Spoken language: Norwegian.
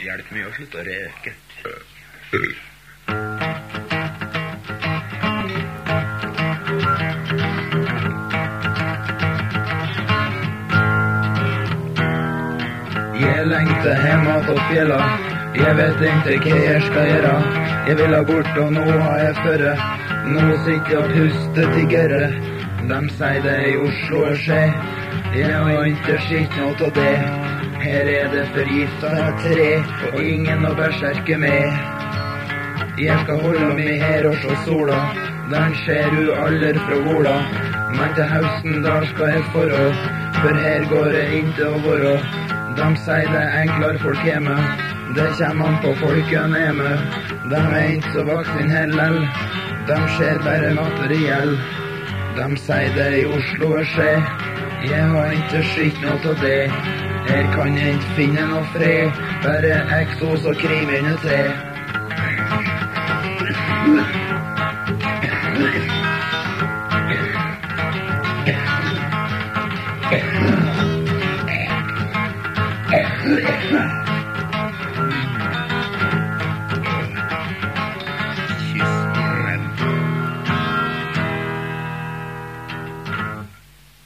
hjelper mye å slutte å røyke. Jeg lengter hjemme på fjella. Jeg vet ikke hva jeg skal gjøre. Jeg vil ha bort, og nå har jeg førre. Nå sitter jeg og puster til gørre. De sier det i Oslo er skje. Jeg har ikke skitt noe av det. Her er det forgiftet tre, og ingen å berserke med. Jeg skal holde meg her og se sola. Den ser du aller fra Vola. Men til høsten da skal jeg forå, for her går det ikke å være. De sier det enklere folk hjemme. Det kommer an på folkene hjemme. De er ikke så vaksin heller. De ser bare materiell. De sier det i Oslo er skje. Jeg har ikke skitt noe av det. Her kan jeg ikke finne noe fred. Bare eksos og kriminalitet.